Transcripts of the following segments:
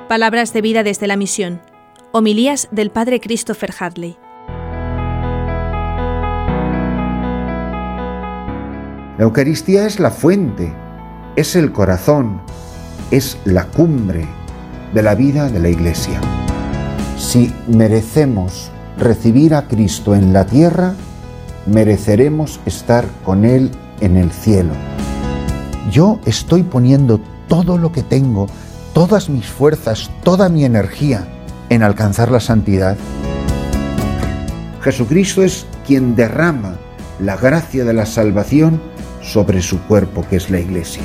Palabras de vida desde la misión. Homilías del Padre Christopher Hadley. La Eucaristía es la fuente, es el corazón, es la cumbre de la vida de la Iglesia. Si merecemos recibir a Cristo en la tierra, mereceremos estar con Él en el cielo. Yo estoy poniendo todo lo que tengo, todas mis fuerzas, toda mi energía en alcanzar la santidad. Jesucristo es quien derrama la gracia de la salvación sobre su cuerpo, que es la Iglesia.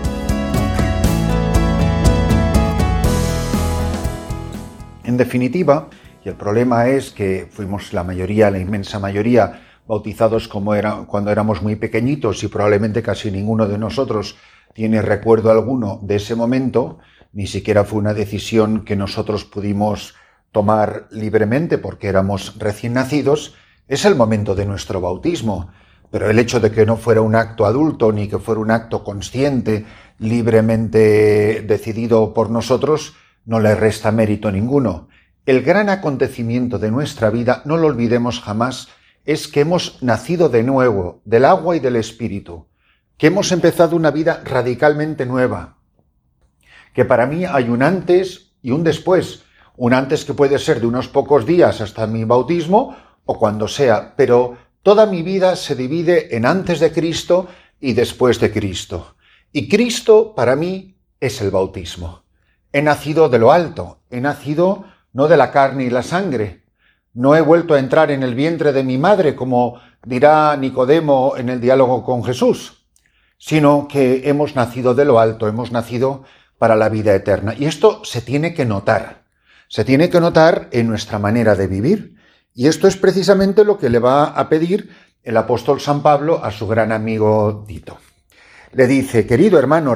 En definitiva, y el problema es que fuimos la inmensa mayoría, bautizados cuando éramos muy pequeñitos, y probablemente casi ninguno de nosotros tiene recuerdo alguno de ese momento. Ni siquiera fue una decisión que nosotros pudimos tomar libremente porque éramos recién nacidos. Es el momento de nuestro bautismo, pero el hecho de que no fuera un acto adulto ni que fuera un acto consciente, libremente decidido por nosotros, no le resta mérito ninguno. El gran acontecimiento de nuestra vida, no lo olvidemos jamás, es que hemos nacido de nuevo, del agua y del Espíritu, que hemos empezado una vida radicalmente nueva, que para mí hay un antes y un después. Un antes que puede ser de unos pocos días hasta mi bautismo o cuando sea, pero toda mi vida se divide en antes de Cristo y después de Cristo. Y Cristo para mí es el bautismo. He nacido de lo alto, he nacido no de la carne y la sangre. No he vuelto a entrar en el vientre de mi madre, como dirá Nicodemo en el diálogo con Jesús, sino que hemos nacido de lo alto, hemos nacido para la vida eterna. Y esto se tiene que notar en nuestra manera de vivir. Y esto es precisamente lo que le va a pedir el apóstol San Pablo a su gran amigo Tito. Le dice: querido hermano,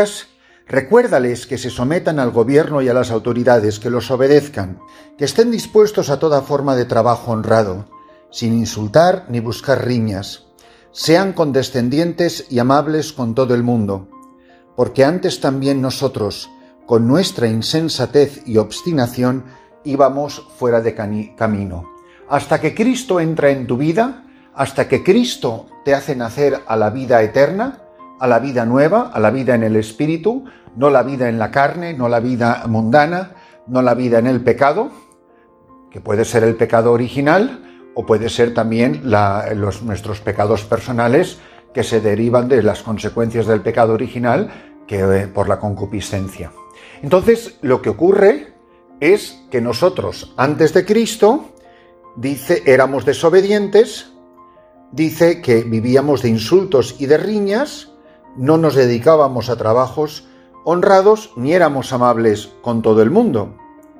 recuérdales que se sometan al gobierno y a las autoridades, que los obedezcan, que estén dispuestos a toda forma de trabajo honrado, sin insultar ni buscar riñas. Sean condescendientes y amables con todo el mundo, porque antes también nosotros, con nuestra insensatez y obstinación, íbamos fuera de camino. Hasta que Cristo entra en tu vida, hasta que Cristo te hace nacer a la vida eterna, a la vida nueva, a la vida en el Espíritu, no la vida en la carne, no la vida mundana, no la vida en el pecado, que puede ser el pecado original o puede ser también nuestros pecados personales que se derivan de las consecuencias del pecado original, que por la concupiscencia. Entonces, lo que ocurre es que nosotros, antes de Cristo, dice, éramos desobedientes, dice que vivíamos de insultos y de riñas, no nos dedicábamos a trabajos honrados, ni éramos amables con todo el mundo.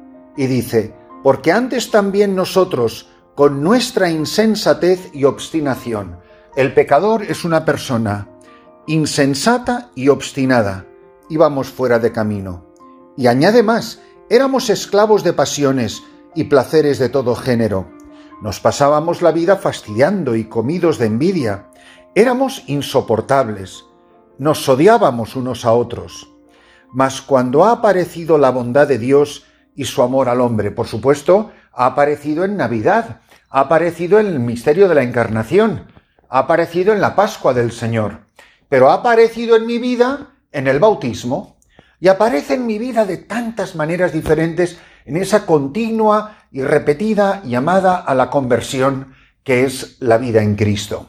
Y dice, porque antes también nosotros, con nuestra insensatez y obstinación, el pecador es una persona insensata y obstinada, íbamos fuera de camino. Y añade más, éramos esclavos de pasiones y placeres de todo género. Nos pasábamos la vida fastidiando y comidos de envidia. Éramos insoportables. Nos odiábamos unos a otros. Mas cuando ha aparecido la bondad de Dios y su amor al hombre, por supuesto, ha aparecido en Navidad, ha aparecido en el misterio de la Encarnación, ha aparecido en la Pascua del Señor, pero ha aparecido en mi vida en el bautismo, y aparece en mi vida de tantas maneras diferentes en esa continua y repetida llamada a la conversión que es la vida en Cristo.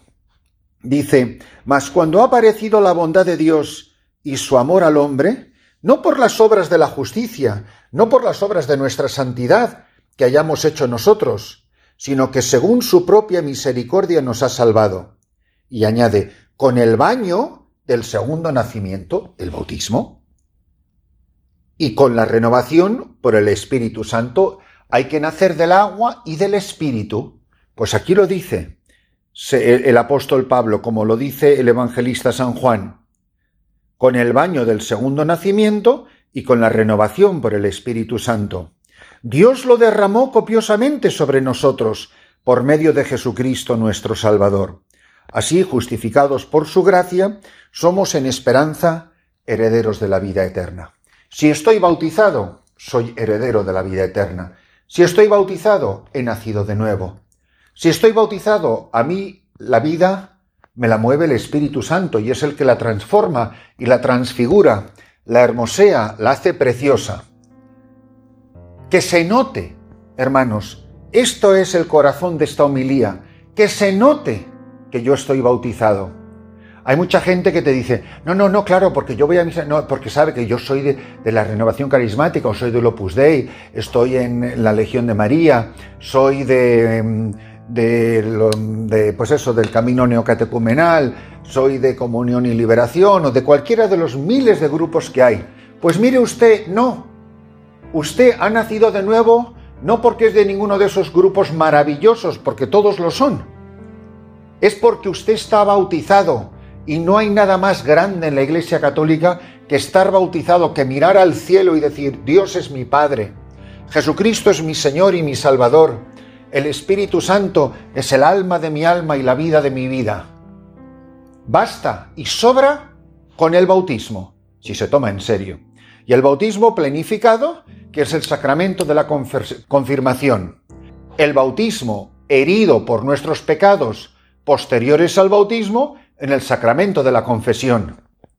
Dice, mas cuando ha aparecido la bondad de Dios y su amor al hombre, no por las obras de la justicia, no por las obras de nuestra santidad que hayamos hecho nosotros, sino que según su propia misericordia nos ha salvado. Y añade, con el baño del segundo nacimiento, el bautismo, y con la renovación por el Espíritu Santo. Hay que nacer del agua y del Espíritu. Pues aquí lo dice el apóstol Pablo, como lo dice el evangelista San Juan, con el baño del segundo nacimiento y con la renovación por el Espíritu Santo. Dios lo derramó copiosamente sobre nosotros por medio de Jesucristo nuestro Salvador. Así, justificados por su gracia, somos en esperanza herederos de la vida eterna. Si estoy bautizado, soy heredero de la vida eterna. Si estoy bautizado, he nacido de nuevo. Si estoy bautizado, a mí la vida me la mueve el Espíritu Santo y es el que la transforma y la transfigura, la hermosea, la hace preciosa. Que se note, hermanos, esto es el corazón de esta homilía, que se note que yo estoy bautizado. Hay mucha gente que te dice, no, claro, porque yo voy a misa, no, porque sabe que yo soy de la Renovación Carismática, o soy del Opus Dei, estoy en la Legión de María, soy del Camino Neocatecumenal, soy de Comunión y Liberación, o de cualquiera de los miles de grupos que hay. Pues mire usted, no. Usted ha nacido de nuevo no porque es de ninguno de esos grupos maravillosos, porque todos lo son. Es porque usted está bautizado. Y no hay nada más grande en la Iglesia Católica que estar bautizado, que mirar al cielo y decir, Dios es mi Padre, Jesucristo es mi Señor y mi Salvador, el Espíritu Santo es el alma de mi alma y la vida de mi vida. Basta y sobra con el bautismo, si se toma en serio. Y el bautismo plenificado, que es el sacramento de la confirmación. El bautismo herido por nuestros pecados posteriores al bautismo, en el sacramento de la confesión,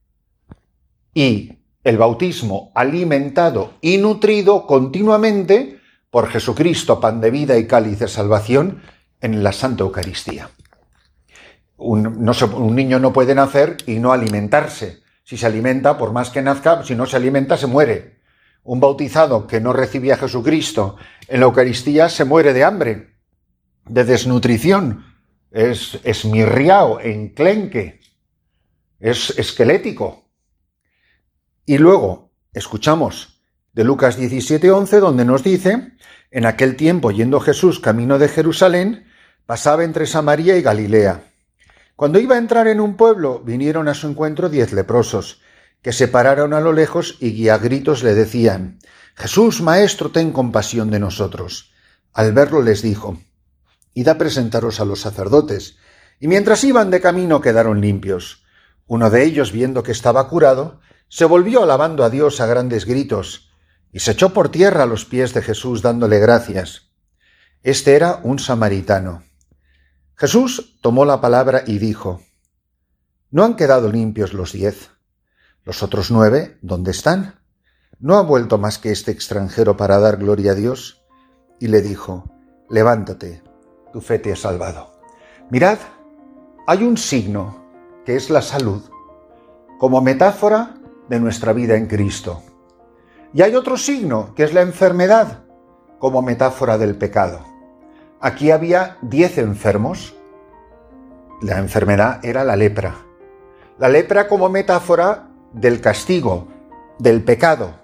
y el bautismo alimentado y nutrido continuamente por Jesucristo, pan de vida y cáliz de salvación, en la Santa Eucaristía. Un niño no puede nacer y no alimentarse. Si se alimenta, por más que nazca, si no se alimenta, se muere. Un bautizado que no recibía a Jesucristo en la Eucaristía se muere de hambre, de desnutrición. Es esmirriao, enclenque, es esquelético. Y luego escuchamos de Lucas 17:11, donde nos dice, en aquel tiempo, yendo Jesús camino de Jerusalén, pasaba entre Samaria y Galilea. Cuando iba a entrar en un pueblo, vinieron a su encuentro 10 leprosos, que se pararon a lo lejos y a gritos le decían, Jesús, Maestro, ten compasión de nosotros. Al verlo les dijo, id a presentaros a los sacerdotes. Y mientras iban de camino quedaron limpios. Uno de ellos, viendo que estaba curado, se volvió alabando a Dios a grandes gritos, y se echó por tierra a los pies de Jesús dándole gracias. Este era un samaritano. Jesús tomó la palabra y dijo, ¿no han quedado limpios los 10? ¿Los otros 9, dónde están? ¿No ha vuelto más que este extranjero para dar gloria a Dios? Y le dijo, levántate, tu fe te ha salvado. Mirad, hay un signo, que es la salud, como metáfora de nuestra vida en Cristo. Y hay otro signo, que es la enfermedad, como metáfora del pecado. Aquí había 10 enfermos. La enfermedad era la lepra. La lepra como metáfora del castigo, del pecado.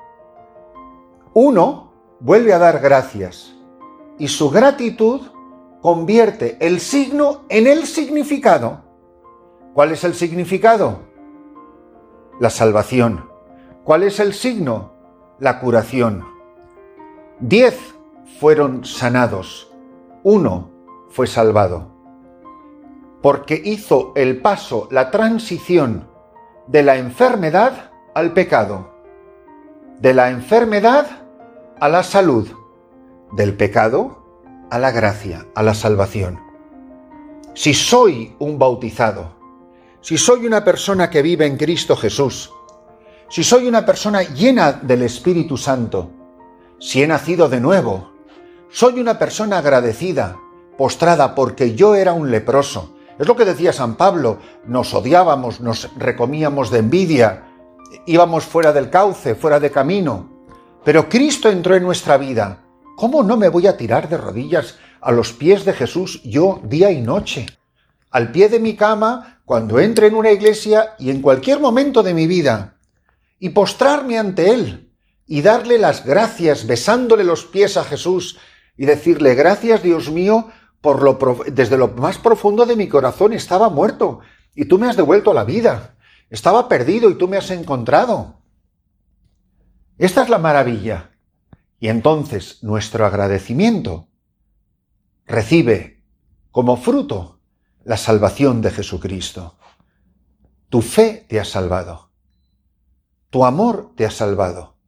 Uno vuelve a dar gracias, y su gratitud convierte el signo en el significado. ¿Cuál es el significado? La salvación. ¿Cuál es el signo? La curación. 10 fueron sanados, 1 fue salvado, porque hizo el paso, la transición de la enfermedad al pecado, de la enfermedad a la salud, del pecado a la gracia, a la salvación. Si soy un bautizado, si soy una persona que vive en Cristo Jesús, si soy una persona llena del Espíritu Santo, si he nacido de nuevo, soy una persona agradecida, postrada, porque yo era un leproso. Es lo que decía San Pablo, nos odiábamos, nos recomíamos de envidia, íbamos fuera del cauce, fuera de camino. Pero Cristo entró en nuestra vida. ¿Cómo no me voy a tirar de rodillas a los pies de Jesús yo día y noche? Al pie de mi cama, cuando entre en una iglesia y en cualquier momento de mi vida, y postrarme ante Él y darle las gracias, besándole los pies a Jesús y decirle, gracias Dios mío, desde lo más profundo de mi corazón estaba muerto y tú me has devuelto la vida. Estaba perdido y tú me has encontrado. Esta es la maravilla. Y entonces nuestro agradecimiento recibe como fruto la salvación de Jesucristo. Tu fe te ha salvado. Tu amor te ha salvado.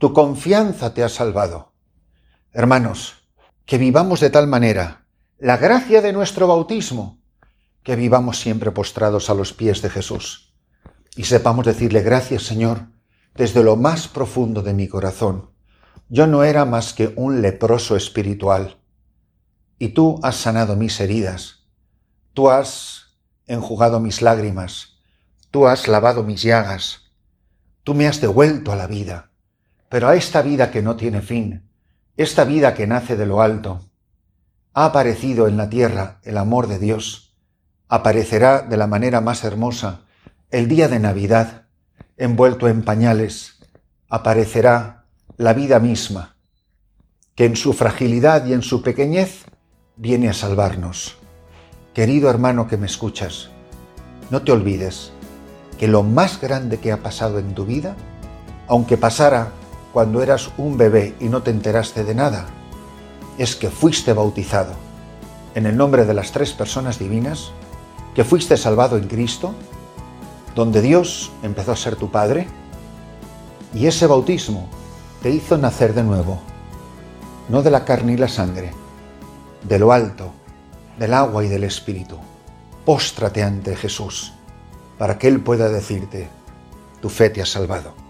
Tu confianza te ha salvado. Hermanos, que vivamos de tal manera la gracia de nuestro bautismo, que vivamos siempre postrados a los pies de Jesús y sepamos decirle: gracias, Señor, desde lo más profundo de mi corazón. Yo no era más que un leproso espiritual y tú has sanado mis heridas, tú has enjugado mis lágrimas, tú has lavado mis llagas, tú me has devuelto a la vida, pero a esta vida que no tiene fin, esta vida que nace de lo alto. Ha aparecido en la tierra el amor de Dios, aparecerá de la manera más hermosa el día de Navidad, envuelto en pañales, aparecerá la vida misma, que en su fragilidad y en su pequeñez viene a salvarnos. Querido hermano que me escuchas, no te olvides que lo más grande que ha pasado en tu vida, aunque pasara cuando eras un bebé y no te enteraste de nada, es que fuiste bautizado en el nombre de las tres personas divinas, que fuiste salvado en Cristo, donde Dios empezó a ser tu Padre, y ese bautismo te hizo nacer de nuevo, no de la carne y la sangre, de lo alto, del agua y del Espíritu. Póstrate ante Jesús para que Él pueda decirte: tu fe te ha salvado.